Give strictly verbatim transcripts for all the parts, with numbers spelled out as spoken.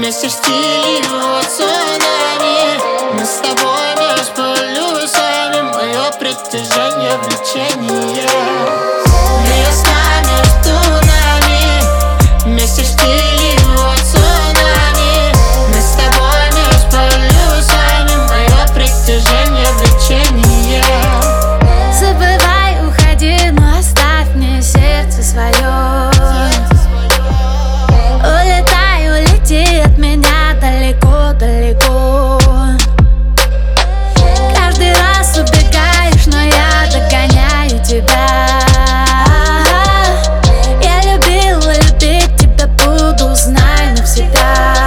вместе в стиле цунами. Мы с тобой меж полюсами, мое притяжение, влечение. Весна между нами, вместе в стиле цунами. Мы с тобой меж полюсами, мое притяжение, влечение. Забывай, уходи, но оставь мне сердце свое. Улетай, улети от меня далеко-далеко. Каждый раз убегаешь, но я догоняю тебя. Я любила, любить тебя буду, знай навсегда.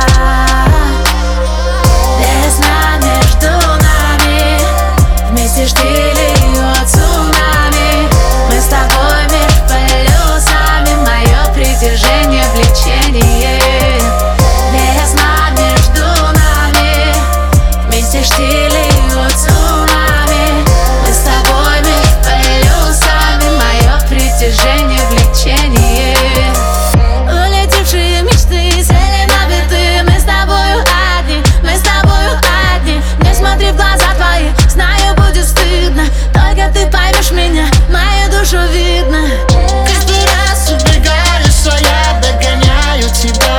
Весна между нами, вместе ждали цунами. Мы с тобой меж полюсами, мое притяжение, влечение. Весна между нами, вместе ждали цунами. Мы с тобой меж полюсами, мое притяжение, влечение. Улетевшие мечты, цели набиты. Мы с тобою одни, мы с тобою одни. Не смотри в глаза твои, знаю, будет стыдно. Только ты поймешь меня, мою душу видно. Каждый раз убегаешь, а я догоняю тебя.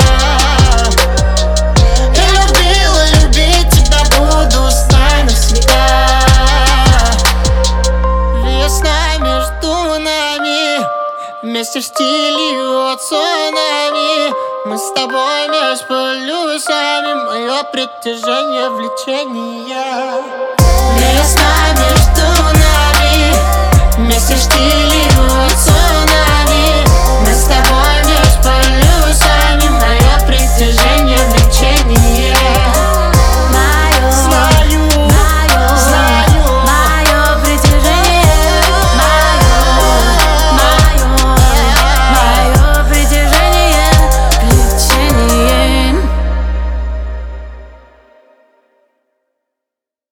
Я любила, любить тебя буду, знай навсегда. Весна между нами, вместе в стиле цунами. Мы с тобой меж полюсами, мое притяжение, влечение. Весна между нами, вместе в стиле